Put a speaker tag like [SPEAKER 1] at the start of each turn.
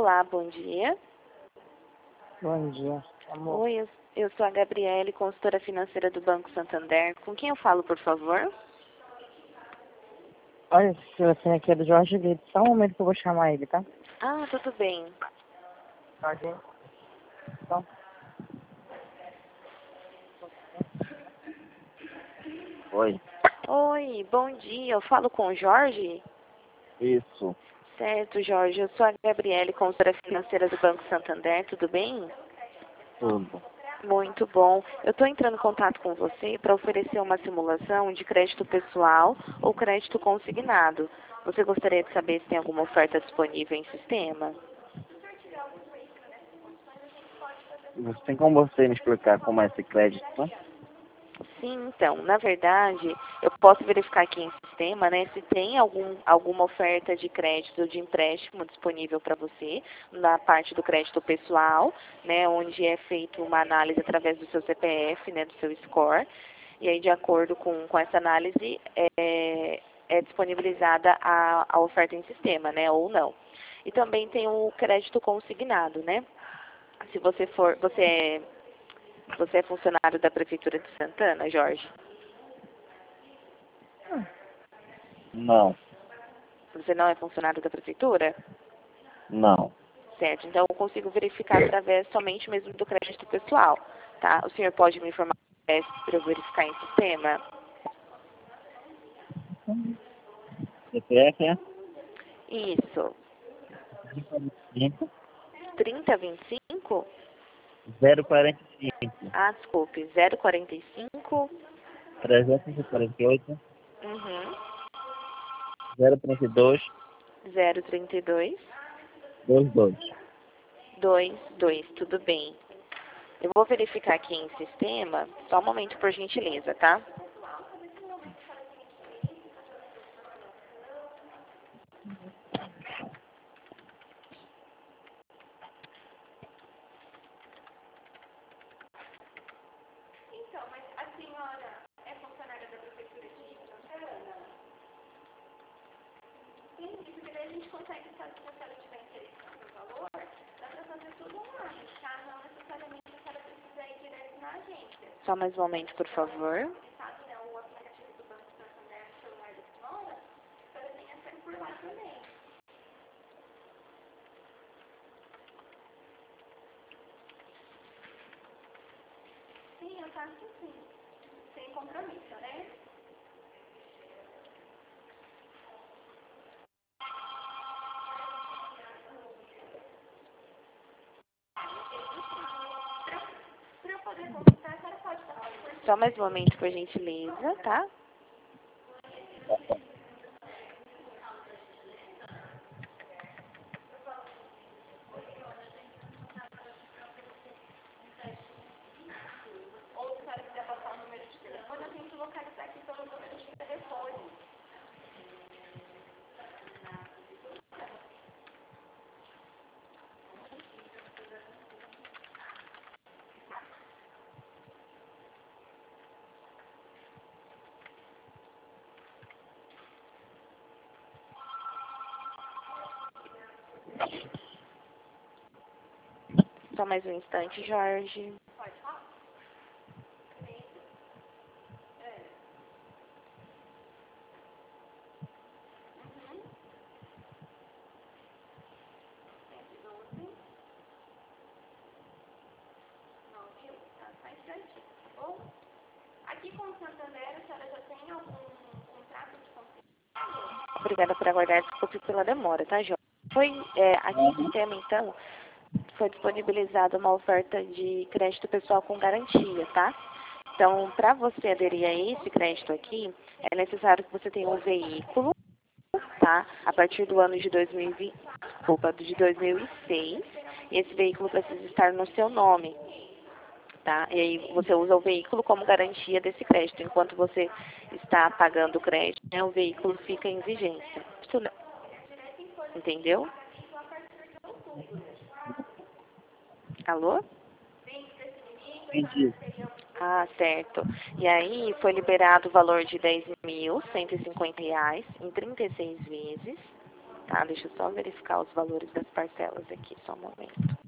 [SPEAKER 1] Olá, bom dia.
[SPEAKER 2] Bom dia, amor.
[SPEAKER 1] Oi, eu sou a Gabriele, consultora financeira do Banco Santander. Com quem eu falo, por favor?
[SPEAKER 2] Olha, esse telefone aqui é do Jorge Guedes. Só um momento que eu vou chamar ele, tá?
[SPEAKER 1] Ah, tudo bem.
[SPEAKER 2] Jorge. Então, oi.
[SPEAKER 1] Oi, bom dia. Eu falo com o Jorge?
[SPEAKER 2] Isso.
[SPEAKER 1] Certo, Jorge. Eu sou a Gabriele, consultora financeira do Banco Santander. Tudo bem?
[SPEAKER 2] Tudo.
[SPEAKER 1] Muito bom. Eu estou entrando em contato com você para oferecer uma simulação de crédito pessoal ou crédito consignado. Você gostaria de saber se tem alguma oferta disponível em sistema?
[SPEAKER 2] Você tem como você me explicar como é esse crédito?
[SPEAKER 1] Sim, então, na verdade, eu posso verificar aqui em sistema, né, se tem alguma oferta de crédito, de empréstimo disponível para você, na parte do crédito pessoal, né, onde é feita uma análise através do seu CPF, né, do seu score, e aí, de acordo com essa análise, é disponibilizada a oferta em sistema, né, ou não. E também tem o crédito consignado, né, se você é funcionário da Prefeitura de Santana, Jorge?
[SPEAKER 2] Não.
[SPEAKER 1] Você não é funcionário da Prefeitura?
[SPEAKER 2] Não.
[SPEAKER 1] Certo, então eu consigo verificar através somente mesmo do crédito pessoal, tá? O senhor pode me informar para eu verificar em sistema?
[SPEAKER 2] CPF é
[SPEAKER 1] Isso.
[SPEAKER 2] 5
[SPEAKER 1] 3025?
[SPEAKER 2] 045
[SPEAKER 1] Ah, desculpe, 045?
[SPEAKER 2] 348
[SPEAKER 1] Uhum.
[SPEAKER 2] 032
[SPEAKER 1] 032?
[SPEAKER 2] 22.
[SPEAKER 1] 22, tudo bem. Eu vou verificar aqui em sistema, só um momento por gentileza, tá? Só mais um momento, por favor. Só mais um momento, por gentileza, tá? Só mais um instante, Jorge. Obrigada por aguardar, desculpe pela demora, tá, Jorge? Aqui em sistema, então, foi disponibilizada uma oferta de crédito pessoal com garantia, tá? Então, para você aderir a esse crédito aqui, é necessário que você tenha um veículo, tá? A partir do ano de 2020, desculpa, de 2006, e esse veículo precisa estar no seu nome, tá? E aí você usa o veículo como garantia desse crédito. Enquanto você está pagando o crédito, né, o veículo fica em vigência. Entendeu? Alô?
[SPEAKER 2] Entendi.
[SPEAKER 1] Ah, certo. E aí foi liberado o valor de R$ 10.150 em 36 vezes, tá? Deixa eu só verificar os valores das parcelas aqui, só um momento.